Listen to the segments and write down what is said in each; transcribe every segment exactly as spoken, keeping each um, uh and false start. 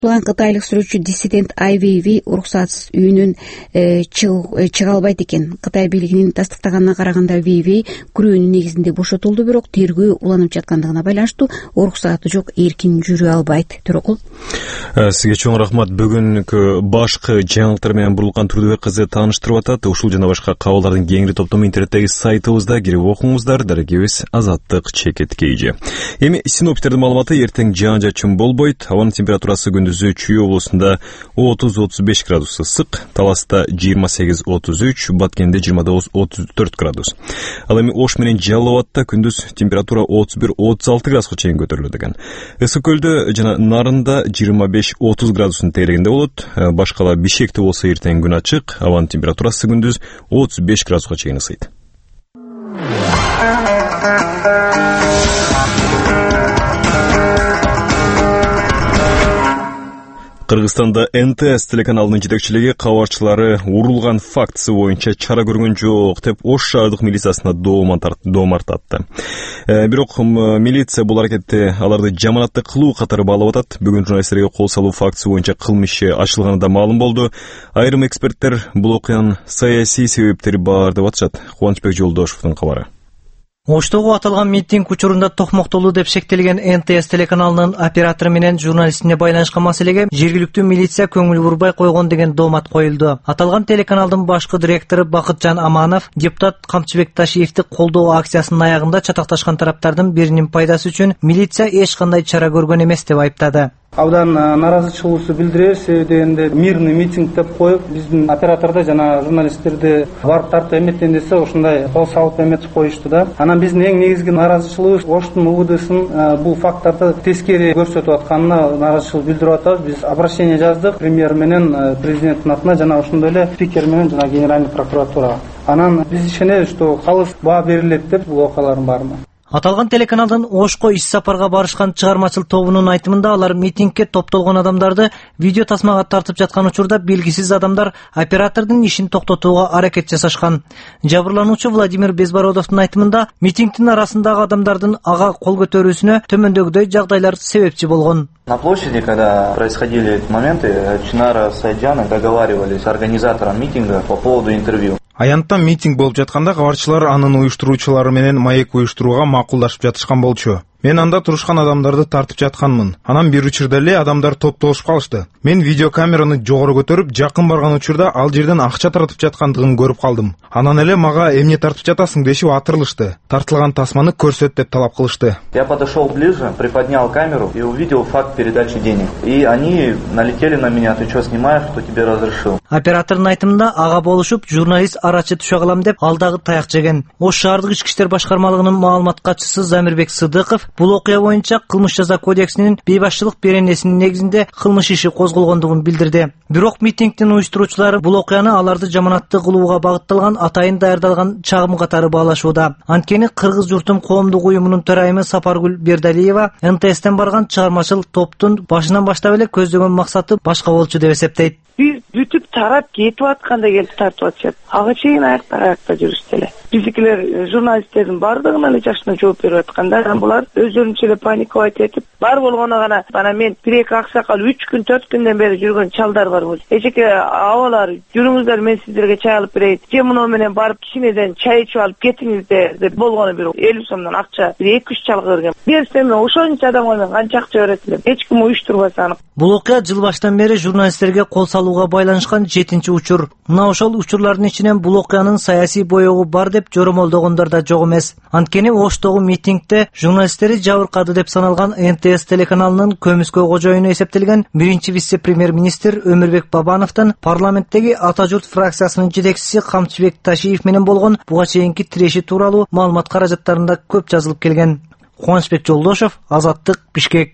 Булан кытайлык сүрөтчү диссидент Ай Вейвей уруксатсыз үйүнөн чыга албайт экен. Кытай бийлигинин тастыктаганына караганда Вейвей күрөөнүн негизинде бошотулду, бирок тергөө уланып жаткандыгына байланыштуу уруксаты жок, эркин жүрө албайт. Төрөкул. Сизге чоң рахмат. Бүгүнкү башкы жаңылыктар менен Бурулкан Турдубек кызы тааныштырып атат. Ушул жана башка кабылдардын кеңири топтому интернеттеги сайтыбызда кирип окуңуздар. Дарегибиз Азаттык Чекет Кейжи. Эми синоптиктердин маалыматы: эртең жаан-жачын болбойт. Абанын температурасы күндүзү Чүй облусунда отуз отуз беш градус ысык, Таласта жыйырма сегиз отуз үч, Баткенде жыйырма тогуз отуз төрт градус. Ал эми Ош менен Жалал Абадта күндүз температура отуз бир отуз алты градуска чейин көтөрүлөт экен. Ысык Көлдө жана Нарында жыйырма беш отуз градустун тегерегинде болот. Башкала Бишкекте болсо эртең күн ачык, абанын температурасы күндүз отуз беш градуска чейин ысыйт. Кыргызстанда Эн Тэ Эс телеканалынын жетекчилиги кабарчылары урулган фактысы боюнча чара көргөн жок деп Ош шаардык милициясына доом артатты. Бирок милиция бул аракетти аларды жаманатты кылуу катары баалап атат. Бүгүн журналисттерге кол салуу фактысы боюнча кылмыш иши ачылганы да маалым болду. Айрым эксперттер бул окуянын саясий себептери бар деп атышат. Кубанычбек Жолдошевдун кабары. Оштогу аталган митинг учурунда токмоктолуу деп шектелген Эн Тэ Эс телеканалынын оператору менен журналистине байланышкан маселеге жергиликтүү милиция көңүл бурбай койгон деген доомат коюлду. Аталган телеканалдын башкы директору Бакытжан Аманов депутат Камчыбек Ташиевди колдоо акциясынын аягында чатакташкан тараптардын биринин пайдасы үчүн милиция эч кандай чара көргөн эмес деп айыптады. Абдан наразычылыгыбызды билдиребиз дегенде мирный митинг деп коюп, биздин оператордо жана журналисттерди барып тартып эметкен десе ушундай кол салып эметип коюшту да. Анан биздин эң негизги наразычылыгыбыз Оштун У Д Сын бул факттарды тескери көрсөтүп атканына наразычылык билдирип атабыз. Биз обращение жаздык премьер менен президенттин атына жана ошондой эле спикер менен жана генеральный прокуратурага. Анан биз ишенебиз, что калыс баа берилет деп бул окуялардын баарына. Аталган телеканалдын Ошко иш сапарга барышкан чыгармачыл тобунун айтымында алар митингке топтолгон адамдарды видео тасмага тартып жаткан учурда белгисиз адамдар оператордун ишин токтотууга аракет жасашкан. Жабырлануучу Владимир Безбородовдун айтымында митингдин арасындагы адамдардын ага кол көтөрүүсүнө төмөндөгүдөй жагдайлар себепчи болгон. На площади, когда происходили эти моменты, Чинара с Айджаной договаривались с организатором митинга по поводу интервью. Аянтта митинг болуп жатканда кабарчылар анын уюштуруучулары менен маек уюштурууга макулдашып жатышкан болчу. Мен анда турушкан адамдарды тартып жатканмын. Анан бир учурда эле адамдар топтолушуп калышты. Мен видеокамераны жогору көтөрүп, жакын барган учурда ал жерден акча таратып жаткандыгын көрүп калдым. Анан эле мага эмне тартып жатасың дешип атырылышты. Тартылган тасманы көрсөт деп талап кылышты. Я подошел ближе, приподнял камеру и увидел факт передачи денег. И они налетели на меня: ты что снимаешь, кто тебе разрешил? Оператордун айтымында ага болушуп, журналист арачы түшө калам деп алдагы таяк жеген. Ош шаардык ички иштер башкармалыгынын маалымат катчысы Замирбек Сыдыков бул окуя боюнча кылмыш жаза кодексинин бейбашчылык беренесинин негизинде кылмыш иши козголгондугун билдирди. Бирок митингдин уюштуруучулары бул окуяны аларды жаманатты кылууга багытталган атайын даярдалган чагым катары баалашууда. Анткени Кыргыз журтум коомдук уюмунун төрайымы Сапаргүл Бердалиева Эн Тэ Эстен барган чыгармачыл топтун башынан баштап эле көздөгөн максаты башка болчу деп эсептейт. Биз бүтүп тарап кетип атканда келип тартып атышат. Ага чейин аяктар аякта жүрүштү эле. Биздикилер журналисттердин бардыгына эле жашына жооп берип атканда, булар өздөрүнчө эле паниковать этип, бар болгону гана бана мен бир эки аксакал үч күн төрт күндөн бери жүргөн чалдар бар. Эжеке абалар, жүрүңүздөр, мен сиздерге чай алып берейин. Же муну менен барып кичинеден чай ичип алып кетиңиздер деп болгону бир элүү сомдон акча бир эки үч чалга берген. Берсем ошончо адамга мен канча акча берет элем? Эч ким уюштурбаса аныкы. Бул окуя жыл баштан бери журналисттерге кол салууга байланышкан жетинчи учур. Мына ошол учурлардын ичинен бул окуянын саясий боёгу бар деп жоромолдогондор да жок эмес. Анткени Оштогу митингде журналисттери жабыркады деп саналган Эн Тэ Эс телеканалынын көмүскө кожоюну эсептелген биринчи вице-премьер-министр Өмүрбек Бабановдон парламенттеги Ата журт фракциясынын жетекчиси Камчыбек Ташиев менен болгон буга чейинки тиреши тууралуу маалымат каражаттарында көп жазылып келген. Кубанычбек Жолдошев, Азаттык, Бишкек.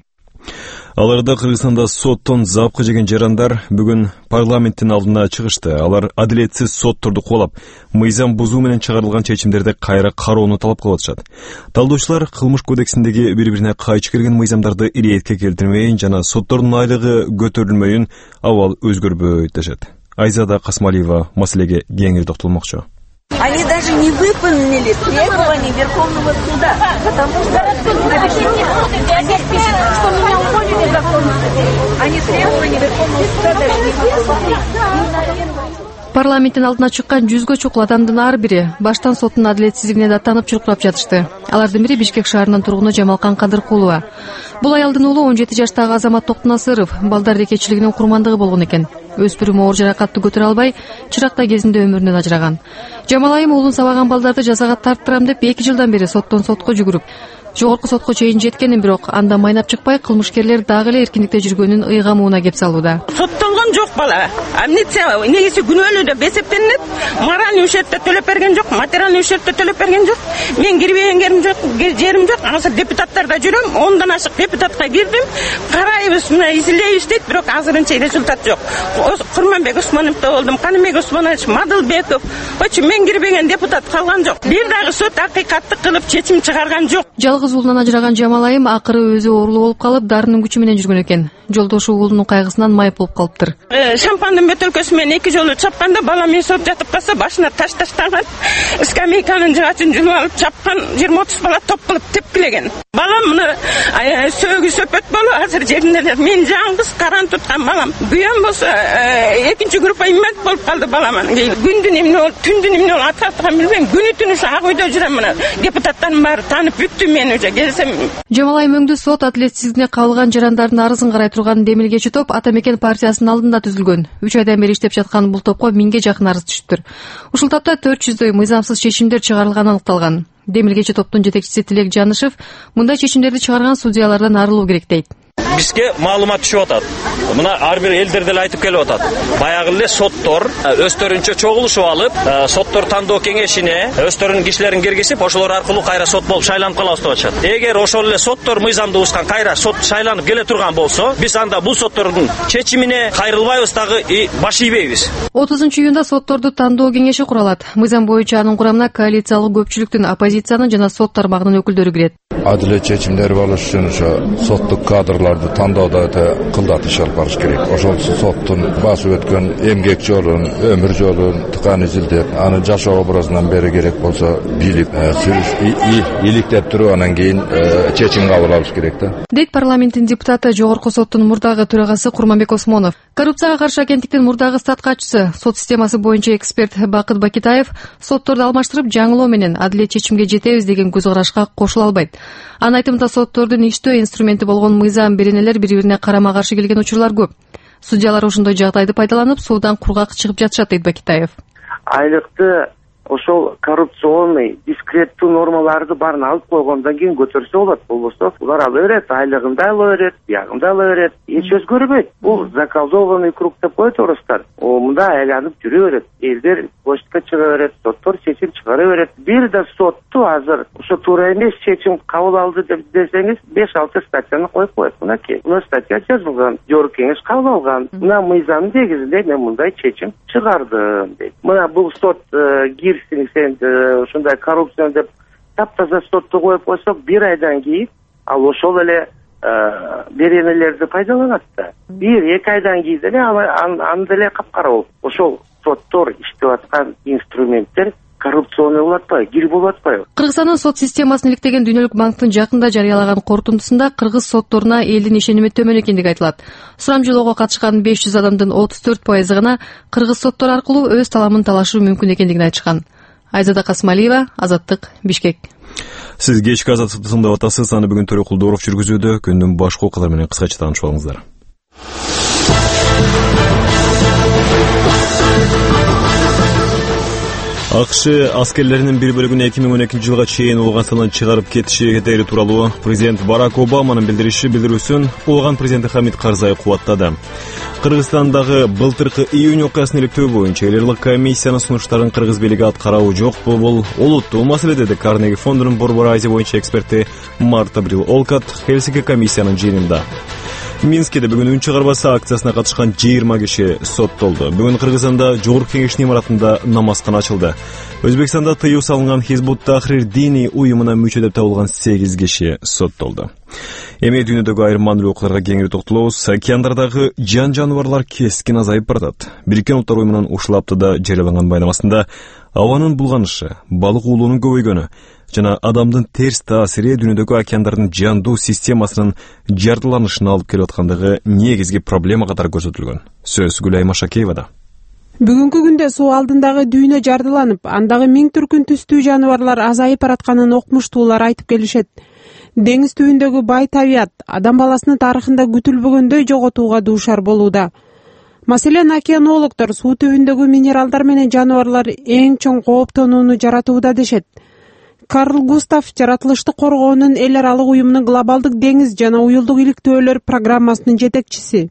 Аларда Кыргызстанда соттон запкы жеген жарандар бүгүн парламенттин алдына чыгышты. Алар адилетсиз сотторду кубалап, мыйзам бузуу менен чыгарылган чечимдерди кайра кароону талап кылып атышат. Талдоочулар кылмыш кодексиндеги бири-бирине кайчы келген мыйзамдарды иретке келтирмейин жана соттордун айлыгы көтөрүлмөйүн, абал өзгөрбөйт дешет. Айзада Касмалиева маселеге кеңири токтолмокчу. Они даже не выполнили требования Верховного суда, потому что здесь пишет, что меня уволили Верховный суд. Они требования Верховного суда даже не выполнили. Парламенттин алдына чыккан жүзгө чукул адамдын ар бири баштан соттун адилетсиздигине даттанып чуркурап жатышты. Алардын бири Бишкек шаарынын тургуну Жамалкан Кадыркулова. Бул аялдын уулу он жети жаштагы Азамат Токтунасыров балдар декечилигинин курмандыгы болгон экен. Өспүрүм оор жаракатты көтөрө албай, чыракта кезинде өмүрүнөн ажыраган. Жамалайым уулун сабаган балдарды жазага тарттырам деп эки жылдан бери соттон сотко жүгүрүп, жогорку сотко чейин жеткенин, бирок анда майнап чыкпай, кылмышкерлер дагы эле эркиндикте жүргөнүн ыйгамууна кеп салууда. Соттолгон жок бала. Амнистия негизи күнөөлүү деп эсептелинет. Моральный ущербти төлөп берген жок, материальный ущербти төлөп берген жок. Мен кирбеген жерим жок, жерим жок. Азыр депутаттарда жүрөм, ондан ашык депутатка кирдим. Карайбыз, мына изилейбиз дейт, бирок азырынча результат жок. Курманбек Усмановдо болдум, Каныбек Усманович, Мадылбеков. Очу мен кирбеген депутат калган жок. Бир дагы сот акыйкатты кылып чечим чыгарган жок. Жалгыз уулунан ажыраган Жамалайым акыры өзү оорулуу болуп калып, дарынын күчү менен жүргөн экен. Жолдошу уулунун кайгысынан майып болуп калыптыр. Шампандын бөтөлкөсү менен эки жолу чапканда балам мен сот жатып калса, башына таш таштаган, скамейканын жыгачын жулуп алып чапкан, жыйырма отуз бала топ кылып тепкилеген. Балам мына сөөгү сөпөт болуп, азыр жеринде мен жаңгыз каран туткан балам. Буян болсо экинчи группа иммет болуп калды баламан. Күндүн эмне болуп, түндүн эмне болуп аткан билбейм. Күнү түнү ушу ак үйдө жүрөм мына. Депутаттардын баары таанып бүттү мен уже келсем. Жамалайым өңдү сот адилетсиздигине кабылган жарандардын арызын карай турган демилгечи топ Ата Мекен партиясынын алдында түзүлгөн. үч айдан бери иштеп жаткан бул топко миңге жакын арыз түшүптүр. Ушул тапта төрт жүздөй мыйзамсыз чечимдер чыгарылганы аныкталган. Демилгечи топтун жетекчиси Тилек Жанышев мындай чечимдерди чыгарган судьялардан арылуу керек дейт. Бизге маалымат түшүп атат. Мына ар бир элдер деле айтып келип атат. Баягы эле соттор өздөрүнчө чогулушуп алып, соттор тандоо кеңешине өздөрүнүн кишилерин киргизип, ошолор аркылуу кайра сот болуп шайланып калабыз деп атышат. Эгер ошол эле соттор мыйзамды бузган кайра сот шайланып келе турган болсо, биз анда бул соттордун чечимине кайрылбайбыз дагы баш ийбейбиз. отузунчу июнда сотторду тандоо кеңеши куралат. Мыйзам боюнча анын курамына коалициялык көпчүлүктүн, оппозициянын жана сот тармагынын өкүлдөрү кирет. Адилет чечимдер болуш үчүн ошо соттук кадрларды тандоодо өтө кылдатыш алып барыш керек. Ошол соттун басып өткөн эмгек жолун, өмүр жолун тыкан изилдеп, аны жашоо образынан бери керек болсо билип, иликтеп туруп, анан кийин чечим кабыл алыш керек да. Дейт парламенттин депутаты, жогорку соттун мурдагы төрагасы Курманбек Осмонов. Коррупцияга каршы агенттиктин мурдагы статкачысы, сот системасы боюнча эксперт Бакыт Бакитаев сотторду алмаштырып, жаңылоо менен адилет чечимге жетебиз деген көз карашка кошула албайт. Анын айтымында соттордун иштөө инструменти болгон мыйзам беренелер бири-бирине карама каршы келген учурлар көп. Судьялар ошондой жагдайды пайдаланып, суудан кургак чыгып жатышат, дейт Бакитаев. Айлыкты ошол коррупционный, дискреттүү нормаларды баарын алып койгондон кийин көтөрсө болот. Болбосо булар ала берет, айлыгын да ала берет, биягын да ала берет. Эч өзгөрбөйт. Бул заколдованный круг деп коет орустар. О мында айланып жүрө берет. Элдер почтка чыга берет, соттор чечим чыгара берет. Бир да сотту азыр ошо туура эмес чечим кабыл алды деп десеңиз, беш алты статьяны коюп коет. Мынакей, мына статья жазылган, жогорку кеңеш кабыл алган. Мына мыйзам негизинде мен мындай чечим чыгардым дейт. Мына бул сот сен ушундай коррупция деп таптаза сотто коюп койсок, бир айдан кийин ал ошол эле беренелерди пайдаланат да. Бир эки айдан кийин деле аны деле капкара болуп, ошол соттор иштеп аткан инструменттер коррупционный болуп атпайбы, кир болуп атпайбы? Кыргызстандын сот системасын иликтеген Дүйнөлүк банктын жакында жарыялаган корутундусунда кыргыз сотторуна элдин ишеними төмөн экендиги айтылат. Сурамжылоого катышкан беш жүз адамдын отуз төрт пайызы гана кыргыз соттору аркылуу өз таламын талашуу мүмкүн экендигин айтышкан. Айзада Касмалиева, Азаттык, Бишкек. Сиз кечки Азаттыкты тыңдап атасыз. Аны бүгүн Төрө Кулдоров жүргүзүүдө. Күндүн башка окуялары менен кыскача таанышып алыңыздар. АКШ аскерлеринин бир бөлүгүн эки миң он экинчи жылга чейин Ооганстандан чыгарып кетиши кетери тууралуу президент Барак Обаманын билдириши билдирүүсүн Ооган президенти Хамид Карзай кубаттады. Кыргызстандагы былтыркы июнь окуясын иликтөө боюнча эл элдик комиссиянын сунуштарын кыргыз бийлиги аткарабы жокпу, бул олуттуу маселе, деди Карнеги фондунун Борбор Азия боюнча эксперти Марта Брил Олкат Хельсинки комиссиянын жыйынында. Минскеде бүгүн үн чыгарбасы акциясына катышкан жыйырма киши соттолду. Бүгүн Кыргызстанда Жогорку Кеңештин имаратында намазкана ачылды. Өзбекстанда тыюу салынган Хизбут Тахрир диний уюмуна мүчө деп табылган сегиз киши соттолду. Эми дүйнөдөгү айрым маанилүү окуяларга кеңири токтолобуз. Океандардагы жан жаныбарлар кескин азайып баратат. Бириккен Улуттар уюмунун ушул аптада жарыяланган байламасында абанын булганышы, балык уулоонун көбөйгөнү жана адамдын терс таасири дүйнөдөгү океандардын жандуу системасынын жардыланышына алып келип аткандыгы негизги проблема катары көрсөтүлгөн. Сөз Гүлайма Шакеевада. Бүгүнкү күндө суу алдындагы дүйнө жардыланып, андагы миң түркүн түстүү жаныбарлар азайып баратканын окумуштуулар айтып келишет. Деңиз түбүндөгү бай табият адам баласынын тарыхында күтүлбөгөндөй жоготууга дуушар болууда. Маселен, океанологдор суу түбүндөгү минералдар менен жаныбарлар эң чоң кооптонууну жаратууда дешет. Карл Густав жаратылышты коргоонун эл аралык уюмунун глобалдык деңиз жана уюлдук иликтөөлөр программасынын жетекчиси.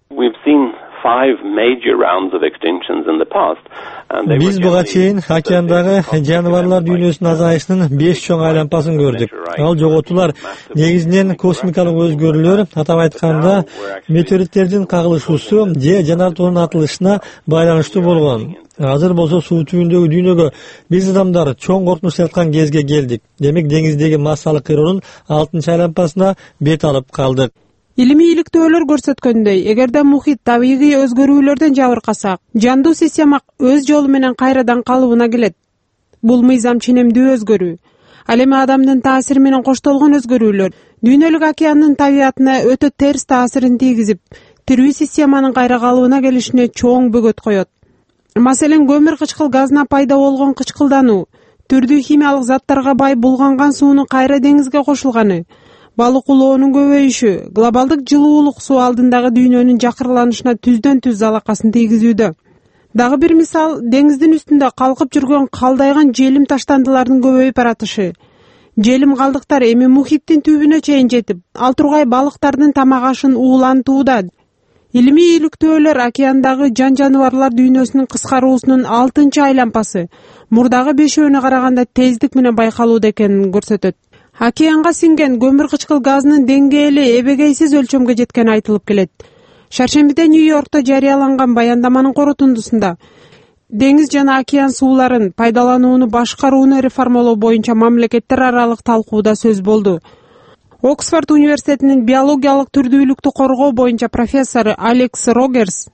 Биз буга чейин океандагы жаныбарлар дүйнөсүнүн азайышынын беш чоң айланпасын көрдүк. Ал жоготуулар негизинен космикалык өзгөрүүлөр, атап айтканда метеориттердин кагылышуусу же жанар тоонун атылышына байланыштуу болгон. Азыр болсо суу түбүндөгү дүйнөгө биз адамдар чоң коркунуч жараткан кезге келдик. Демек деңиздеги массалык кыйроонун алтынчы айланпасына бет алып калдык. Илимий иликтөөлөр көрсөткөндөй, эгерде мухит табигый өзгөрүүлөрдөн жабыркаса, жандуу система өз жолу менен кайрадан калыбына келет. Бул мыйзам ченемдүү өзгөрүү. Ал эми адамдын таасири менен коштолгон өзгөрүүлөр дүйнөлүк океандын табиятына өтө терс таасирин тийгизип, тирүү системанын кайра калыбына келишине чоң бөгөт коет. Маселен, көмүр кычкыл газына пайда болгон кычкылдануу, түрдүү химиялык заттарга бай булганган суунун кайра деңизге кошулганы, балык уулоонун көбөйүшү, глобалдык жылуулук суу алдындагы дүйнөнүн жакырланышына түздөн түз залакасын тийгизүүдө. Дагы бир мисал, деңиздин үстүндө калкып жүргөн калдайган желим таштандылардын көбөйүп баратышы. Желим калдыктар эми мухиттин түбүнө чейин жетип, ал тургай балыктардын тамак ашын уулантууда. Илимий иликтөөлөр океандагы жан жаныбарлар дүйнөсүнүн кыскаруусунун алтынчы айланпасы мурдагы бешөөнө караганда тездик менен байкалууда экенин көрсөтөт. Океанга сиңген көмүр кычкыл газынын деңгээли эбегейсиз өлчөмгө жеткени айтылып келет. Шаршембиде Нью-Йоркто жарыяланган баяндаманын корутундусунда деңиз жана океан сууларын пайдаланууну башкарууну реформалоо боюнча мамлекеттер аралык талкууда сөз болду. Оксфорд университетинин биологиялык түрдүүлүктү коргоо боюнча профессору Алекс Рогерс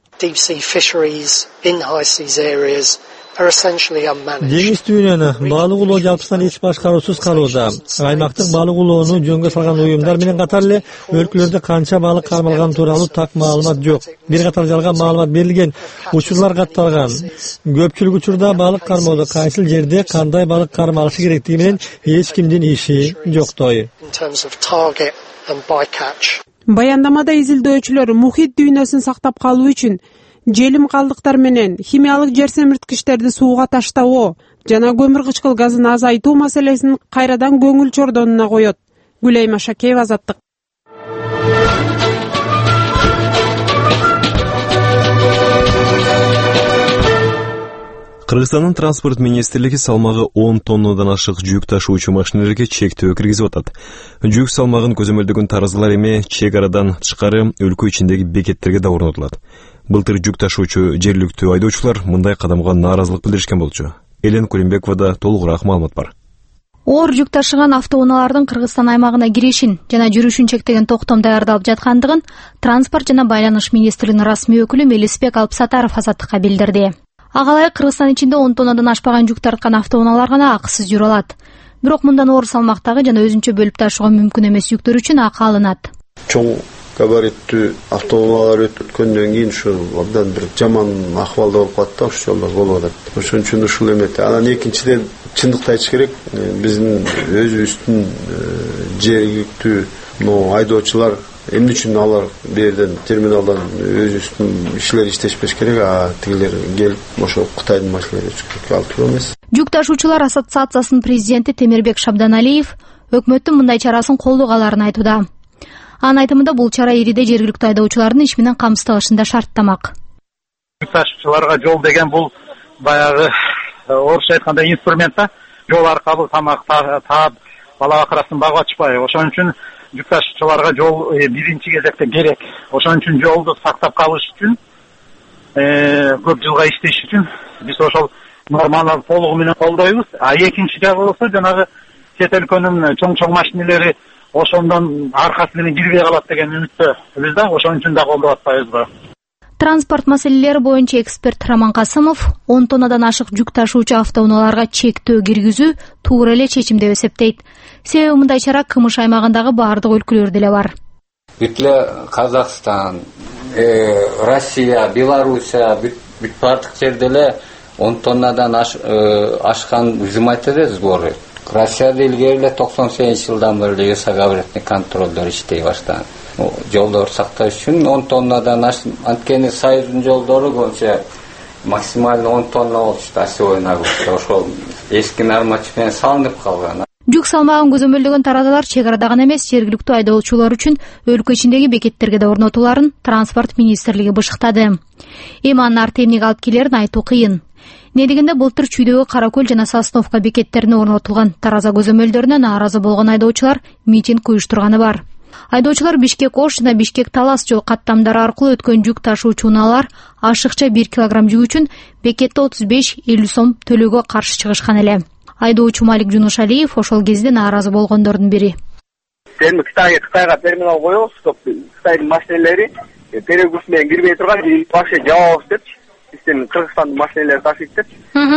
деңиз түбүнөн балык уулоо жалпысынан эч башкаруусуз калууда. Аймактык балык уулоону жөнгө салган уюмдар менен катар эле өлкөлөрдө канча балык кармалганы тууралуу так маалымат жок. Бир катар жалган маалымат берилген, учурлар катталган. Көпчүлүк учурда балык кармоодо кайсыл жерде кандай балык кармалышы керектиги менен эч кимдин иши жоктой. Баяндамада изилдөөчүлөр мухит дүйнөсүн сактап калуу үчүн желим калдыктар менен химиялык жер семирткичтерди сууга таштабоо жана көмүр кычкыл газын азайтуу маселесин кайрадан көңүл чордонуна коет. Гүлайма Шакеева, Азаттык. Кыргызстандын транспорт министрлиги салмагы он тоннадан ашык жүк ташуучу машиналарга чектөө киргизип атат. Жүк салмагын көзөмөлдөгөн таразылар эми чек арадан тышкары өлкө ичиндеги бекеттерге да орнотулат. Былтыр жүк ташуучу жергиликтүү айдоочулар мындай кадамга нааразылык билдиришкен болчу. Элен Кулимбековада толугураак маалымат бар. Оор жүк ташыган автоунаалардын Кыргызстан аймагына киришин жана жүрүшүн чектеген токтом даярдалып жаткандыгын Транспорт жана байланыш министрлигинин расмий өкүлү Мелисбек Алпсатаров Азаттыкка билдирди. Агалай Кыргызстан ичинде он тоннадан ашпаган жүк тарткан автоунаалар гана акысыз жүрө алат. Бирок мындан оор салмактагы жана өзүнчө бөлүп ташууга мүмкүн эмес жүктөр үчүн акы алынат. Чоң габариттүү автоунаалар өткөндөн кийин ушу абдан бир жаман акыбалда болуп калат да, ушул жолдо болуп атат. Ошон үчүн ушул эмет. Анан экинчиден чындыкты айтыш керек, биздин өзүбүздүн жергиликтүү айдоочулар эмне үчүн алар берден терминалдан өзүбүздүн ишилер иштешпеш керек, а тигилер келип ошо Кытайдын машиналарын өткөрүп алып турат эмес. Жүк ташуучулар ассоциациясынын президенти Темирбек Шабданалиев өкмөттүн мындай чарасын колдогаларын айтууда. Анын айтымында бул чара ириде жергиликтүү айдоочулардын иш менен камсыздалышында шарттамак. Жүк ташуучуларга жол деген бул баягы орусча айтканда инструмент да, жол аркылуу тамак таап, бала бакырасын багып атышпайбы. Ошон үчүн жүк ташуучуларга жол биринчи кезекте керек. Ошон үчүн жолду сактап калыш үчүн көп жылга иштеш үчүн биз ошол норманы толугу менен колдойбуз. А экинчи жагы болсо жанагы чет өлкөнүн чоң чоң машинелери ошондон аркасы менен кирбей калат деген үмүттөбүз да, ошон үчүн да колдоп атпайбызбы. Транспорт маселелери боюнча эксперт Роман Касымов он тоннадан ашык жүк ташуучу автоунааларга чектөө киргизүү туура эле чечим деп эсептейт. Себеби мындай чара КМШ аймагындагы баардык өлкөлөрдө эле бар. Бүт эле Казакстан, Россия, Белоруссия, бүт баардык жерде эле он тоннадан ашкан взимательный сборы. Россияда илгери эле токсон сегизинчи жылдан бери весоговоротный контролдор иштей баштаган. Жолдор сакташ үчүн он тоннадан аш, анткени Союздун жолдору боюнча максимально он тонна болчу осевой нагрузка. Ошол эски норматив менен салынып калган. Жүк салмагын көзөмөлдөгөн тараадалар чек арада гана эмес, жергиликтүү айдоочулар үчүн өлкө ичиндеги бекеттерге да орнотуларын Транспорт министрлиги бышыктады. Эми анын ар эмнеге алып келерин айтуу кыйын. Не дегенде былтыр Чүйдөгү Каракөл жана Сосновка бекеттерине орнотулган тараза көзөмөлдөрүнө нааразы болгон айдоочулар митинг уюштурганы бар. Айдоочулар Бишкек-Ош жана Бишкек-Талас жол каттамдары аркылуу өткөн жүк ташуучу унаалар ашыкча бир килограмм жүк үчүн бекетте отуз беш элүү сом төлөөгө каршы чыгышкан эле. Айдоочу Малик Жунушалиев ошол кезде нааразы болгондордун бири. Эми Кытайга Кытайга терминал коебуз, Кытайдын машинелери перегруз менен кирбей турган, вообще жабабыз депчи. Биздин Кыргызстандын машинелери ташыйт депчи.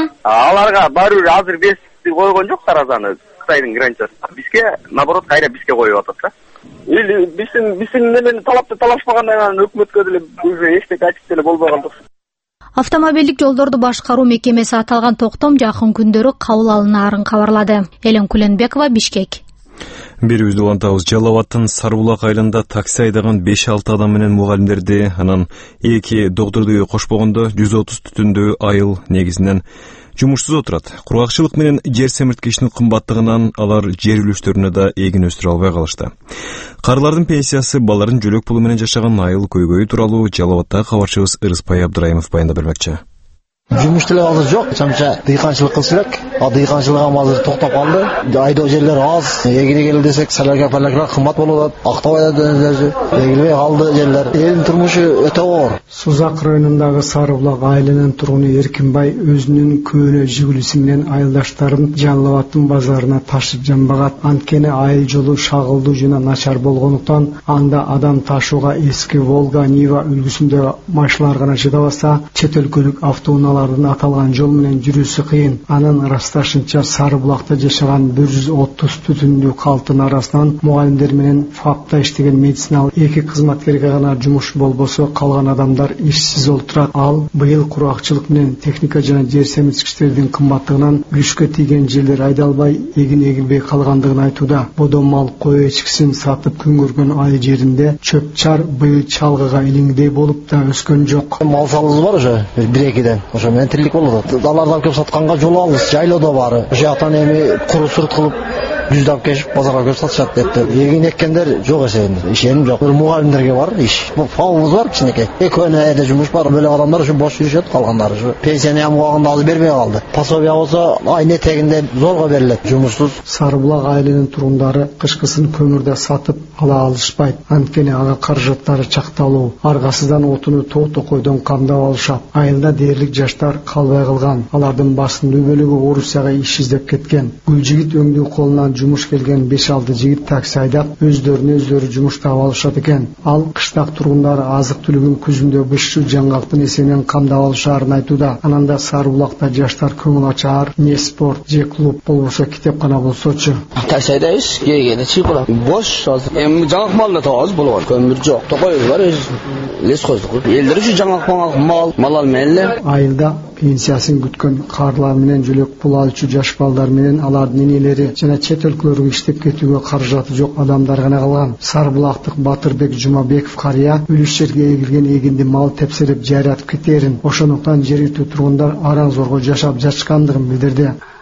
Аларга барыбир азыр бес койгон жок таразаны Кытайдын границасына. Бизге наоборот кайра бизге коюп атат да. Или биздин биздин немени талапты талашпагандан анан өкмөткө деле уже эчтеке айтып деле болбогондук. Автомобилдик жолдорду башкаруу мекемеси аталган токтом жакын күндөрү кабыл алынаарын кабарлады. Элен Куленбекова, Бишкек. Берүүбүздү улантабыз. Жалал Абадтын Сарбулак айылында такси айдаган беш алты адам менен мугалимдерди, анан эки доктурду кошпогондо жүз отуз түтүндүү айыл негизинен жумушсуз отурат. Кургакчылык менен жер семирткичтин кымбаттыгынан алар жер үлүштөрүнө да эгин өстүрө албай калышты. Карылардын пенсиясы, балдардын жөлөк пулу менен жашаган айыл көйгөйү тууралуу Жалал Абадтагы кабарчыбыз Ырыспай Абдырайымов баяндап бермекчи. Жумуш деле азыр жок, чамча дыйканчылык кылса элек. А дыйканчылык азыр токтоп калды. Айдоо жерлер аз. Эгине келе десек, салага палакра кымбат болуп атат. Актабайда дөнөзү эгилбей калды жерлер. Элдин турмушу өтө оор. Сузак районундагы Сарыбулак айылынын тургуну Эркинбай өзүнүн көөнө жигулиси менен айылдаштарын Жалал Абадтын базарына ташып жамбагат. Анткени айыл жолу шагылдуу жана начар болгондуктан анда адам ташууга эски Волга, Нива үлгүсүндөгү машиналар гана чыдабаса, чет өлкөлүк автоунаалар аталган жол менен жүрүүсү кыйын. Анын ырасташынча Сарыбулакта жашаган бир жүз отуз түтүндүү калктын арасынан мугалимдер менен ФАПта иштеген медициналык эки кызматкерге гана жумуш болбосо калган адамдар ишсиз отурат. Ал быйыл кургакчылык менен техника жана жер семирткичтердин кымбаттыгынан күчкө тийген жерлер айдалбай, эгин эгилбей калгандыгын айтууда. Бодон мал, кой эчкисин сатып күн көргөн айыл жеринде чөп-чар быйыл чалгыга илиңдей болуп да өскөн жок. Мал салыбыз бар уже бир экиден. Ошо менен тирлик болот. Алардан көп сатканга жол алыс, жайлоодо бары. Ошо жактан эми куру сурут кылып жүздап кешип базарга көп сатышат депти. Эгин эккендер жок эсебинде. Ишеним жок. Бир мугалимдерге бар иш. Бул фабыбыз бар кичинекей. Экөөнө айда жумуш бар. Бөлөк адамдар ушу бош жүрүшөт, калгандары ушу пенсияны ям убагында азыр бербей калды. Пособия болсо айына тегинде зорго берилет. Жумушсуз. Сарыбулак айылынын тургундары кышкысын көмүрдө сатып ала алышпайт. Анткени ага каражаттары чакталуу. Аргасыздан отуну тоо токойдон камдап алышат. Айылда дээрлик жаштар калбай калган. Алардын басымдуу бөлүгү Орусияга иш издеп кеткен. Гүлжигит өңдүү колунан жумуш келген беш алты жигит такси айдап өздөрүнө өздөрү жумуш таап алышат экен. Ал кыштак тургундары азык түлүгүн күзүндө бышчу жаңгактын эсебинен камдап алышаарын айтууда. Ананда Сарыбулакта жаштар көңүл ачаар, не спорт, же клуб болбосо китепкана болсочу. Такси айдайбыз, кийгени чыгып калат. Бош азыр. Эми жаңгак мал да аз болгон. Көмүр жок. Токойбуз бар, лес коздук. Элдер үчүн жаңгак мал, мал менен эле. Айылда пенсиясын күткөн карлар менен жөлөк пул алчу жаш балдар менен алардын энелери жана чет өлкөлөргө иштеп кетүүгө каражаты жок адамдар гана калган. Сарбулактык Батырбек Жумабеков карыя үлүш жерге эгилген эгинди мал тепсирип жайратып кетерин, ошондуктан жергиликтүү тургундар араң зорго жашап жатышкандыгын билдирди.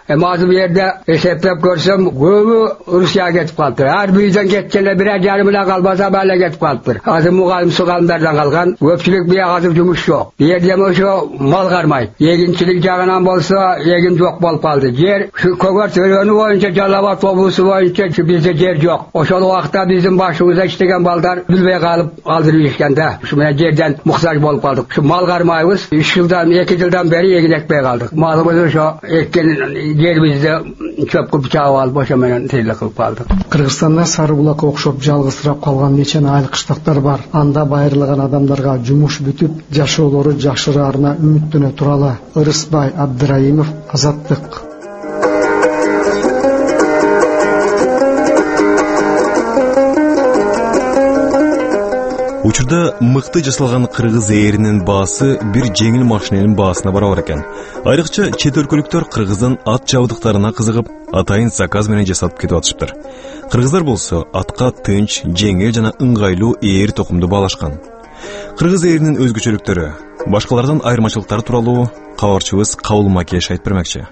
Эми азыр бу жерде эсептеп көрсөм, көбү Русияга кетип калыптыр. Ар бүйдөн кеткенде бир жарым эле калбаса бала кетип калыптыр. Азыр мугалим сугалымдардан калган, көпчүлүк бияк азыр жумуш жок. Бу жерде ошо мал кармайт. Эгинчилик жагынан болсо, эгин жок болуп калды. Жер şu Kogort өрөнү боюнча Жалал-Абад облусу боюнча бизде жер жок. Ошол убакта биздин башыбызда иштеген балдар билбей калып алдырып ийишкен да. Ушу менен жерден муктаж болуп калдык. Ушу мал кармайбыз. үч жылдан, эки жылдан бери эгин экпей калдык. Малыбыз ошо эккен жерибизди чөпкө чагып алып ошо менен тийлик кылып калдык. Кыргызстанда Сарыбулакка окшоп жалгызсырап калган нече айыл кыштактар бар. Анда байырлаган адамдарга жумуш бүтүп, жашоолору жакшыраарына үмүттөнө туралы. Ырысбай Абдыраимов, Азаттык. Учурда мыкты жасалган кыргыз ээринин баасы бир жеңил машиненин баасына барабар экен. Айрыкча чет өлкөлүктөр кыргыздын ат жабдыктарына кызыгып, атайын заказ менен жасатып кетип атышыптыр. Кыргыздар болсо атка тынч, жеңил жана ыңгайлуу ээр токумду баалашкан. Кыргыз ээринин өзгөчөлүктөрү, башкалардан айырмачылыктары тууралуу кабарчыбыз Кабыл Макеш айтып бермекчи.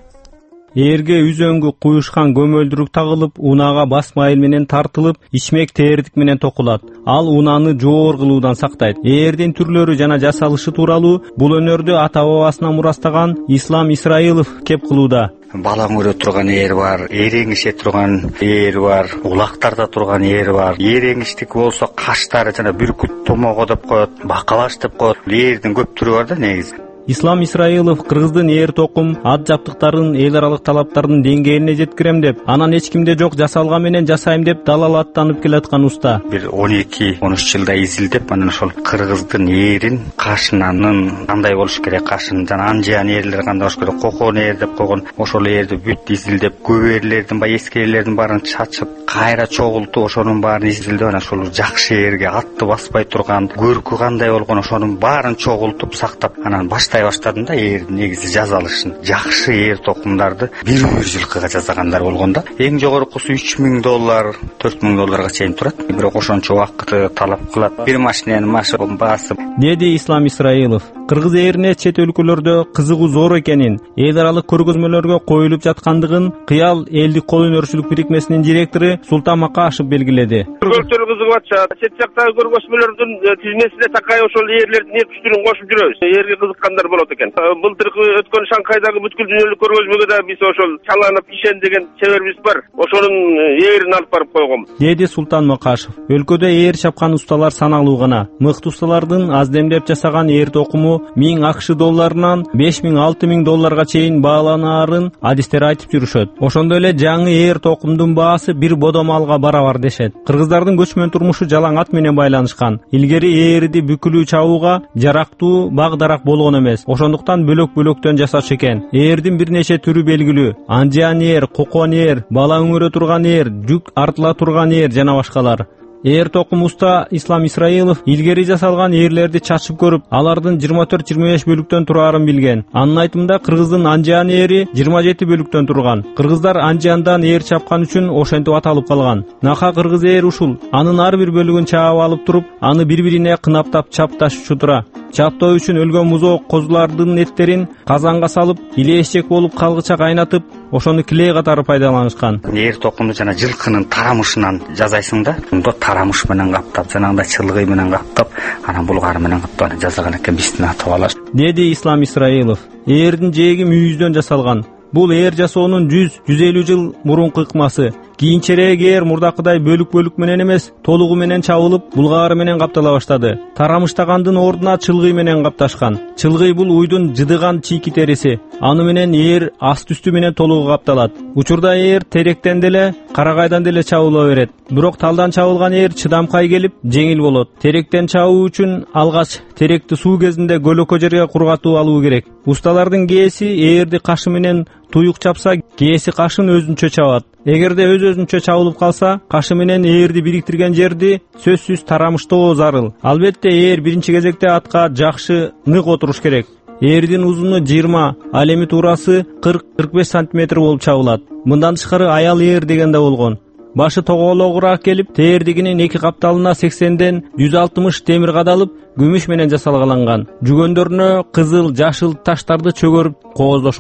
Эрге үзөңгү куюшкан көмөлдүрүк тагылып, унаага басма айыл менен тартылып, ичмек теэрдик менен токулат. Ал унаны жоор кылуудан сактайт. Ээрдин түрлөрү жана жасалышы тууралуу бул өнөрдү ата бабасынан мурастаган Ислам Исраилов кеп кылууда. Балаң өрө турган ээр бар, эреңише турган ээр бар, улактарда турган ээр бар. Эреңиштик болсо каштары жана бүркүт томого деп коет, бакалаш деп коет. Ээрдин көп түрү бар да негизи. Ислам Исраилов кыргыздын ээр токум ат жабдыктарын эл аралык талаптардын деңгээлине жеткирем деп, анан эч кимде жок жасалган менен жасайм деп далалаттанып келаткан уста. Бир он эки он үч жылда изилдеп, анан ошол кыргыздын ээрин, кашынанын кандай болуш керек, кашын жана анжан ээрлер кандай болуш керек, кокон ээр деп койгон, ошол ээрди бүт изилдеп, көп ээрлердин бай эски ээрлердин баарын чачып, кайра чогултуп, ошонун баарын изилдеп, анан ошол жакшы ээрге атты баспай турган, көркү кандай болгон, ошонун баарын чогултуп, сактап, анан баштай баштадым да ээрдин негизи жазалышын. Жакшы ээр токумдарды бир бир жылкыга жасагандар болгон да. Эң жогоркусу үч миң доллар, төрт миң долларга чейин турат. Бирок ошончо убакытты талап кылат. Бир машиненин машыгын басып, деди Ислам Исраилов. Кыргыз ээрине чет өлкөлөрдө кызыгуу зор экенин, эл аралык көргөзмөлөргө коюлуп жаткандыгын Кыял элдик кол өнөрчүлүк бирикмесинин директору Султан Макашев белгиледи. Көргөзмөлөр кызыгып атышат. Чет жактагы көргөзмөлөрдүн тизмесине такай ошол ээрлердин эки үч түрүн кошуп жүрөбүз. Ээрге кызыккандар болот экен. Былтыркы өткөн Шанхайдагы бүткүл дүйнөлүк көргөзмөгө да биз ошол чаланып ишен деген чеберибиз бар. Ошонун ээрин алып барып койгом. Деди Султан Макашев. Өлкөдө ээр чапкан усталар саналуу гана. Мыкты усталардын аздемдеп жасаган ээр токуму миң акш долларынан беш миң алты миң долларга чейин бааланаарын адистер айтып жүрүшөт. Ошондой эле жаңы ээр токумдун баасы бир бодомалга барабар дешет. Кыргыздардын көчмөн турмушу жалаң ат менен байланышкан. Илгери ээрди бүкүлүү чабууга жарактуу баг-дарак болгон эмес. Ошондуктан бөлөк-бөлөктөн жасашы экен. Ээрдин бир нече түрү белгилүү. Анжан ээр, кокон ээр, бала өңөрө турган ээр, жүк артыла турган ээр жана башкалар. Ээр токум уста Ислам Исраилов илгери жасалган ээрлерди чачып көрүп, алардын жыйырма төрт жыйырма беш бөлүктөн тураарын билген. Анын айтымында кыргыздын анжан ээри жыйырма жети бөлүктөн турган. Кыргыздар анжандан ээр чапкан үчүн ошентип аталып калган. Нака кыргыз ээр ушул. Анын ар бир бөлүгүн чаап алып туруп, аны бири-бирине кынаптап чапташчу тура. Чаптоо үчүн өлгөн музоок козулардын эттерин казанга салып, илээшчек болуп калгыча кайнатып, ошону клей катары пайдаланышкан. Ээр токумду жана жылкынын тарамышынан жасайсың да, мында тарамыш менен каптап, жанагындай чылгый менен каптап, анан булгары менен каптап жасаган экен, биздин ата бала. Деди Ислам Исраилов. Ээрдин жээги мүйүздөн жасалган. Бул ээр жасоонун жүз жүз элүү жыл мурунку ыкмасы. Кийинчерээк ээр мурдакыдай бөлүк-бөлүк менен эмес, толугу менен чабылып, булгаары менен каптала баштады. Тарамыштагандын ордуна чылгый менен капташкан. Чылгый бул уйдун жыдыган чийки териси. Аны менен ээр аст-үстү менен толугу капталат. Учурда ээр теректен деле, карагайдан деле чабыла берет. Бирок талдан чабылган ээр чыдамкай келип, жеңил болот. Теректен чабуу үчүн алгач теректи суу кезинде көлөкө жерге кургатып алуу керек. Усталардын кээси ээрди кашы менен туюк чапса, кээси кашын өзүнчө чабат. Эгерде өз-өзүнчө чабылып калса, кашы менен ээрди бириктирген жерди сөзсүз тарамыштоо зарыл. Албетте ээр биринчи кезекте атка жакшы нык отуруш керек. Ээрдин узуну жыйырма, ал эми туурасы кырк кырк беш сантиметр болуп чабылат. Мындан тышкары аял ээр деген да болгон. Башы тогологураак келип, теэрдигинин эки капталына сексенден жүз алтымыш темир кадалып, күмүш менен жасалгаланган. Жүгөндөрүнө кызыл, жашыл таштарды чөгөрүп кооздошкон.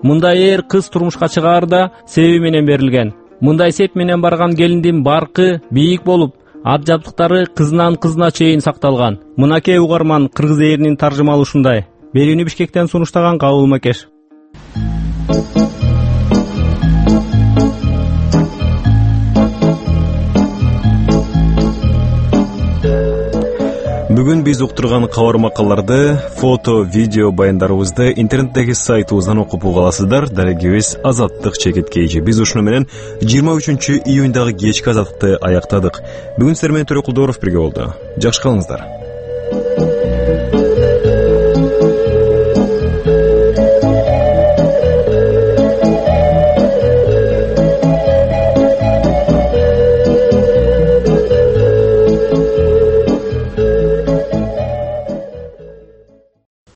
Мындай ээр кыз турмушка чыгаарда себеби менен берилген. Мындай сеп менен барган келиндин баркы бийик болуп, ат жабдыктары кызынан кызына чейин сакталган. Мынакей угарман кыргыз ээринин таржымалы ушундай. Берүүнү Бишкектен сунуштаган Кабыл Макеш. Бүгүн биз уктурган кабар макалларды, фото, видео баяндарыбызды интернеттеги сайтыбыздан окуп уга аласыздар. Дарегибиз Азаттык чекит кейжи. Биз ушуну менен жыйырма үчүнчү июндагы кечки азаттыкты аяктадык. Бүгүн сиздер менен Төрөкул Дооров бирге болду. Жакшы калыңыздар.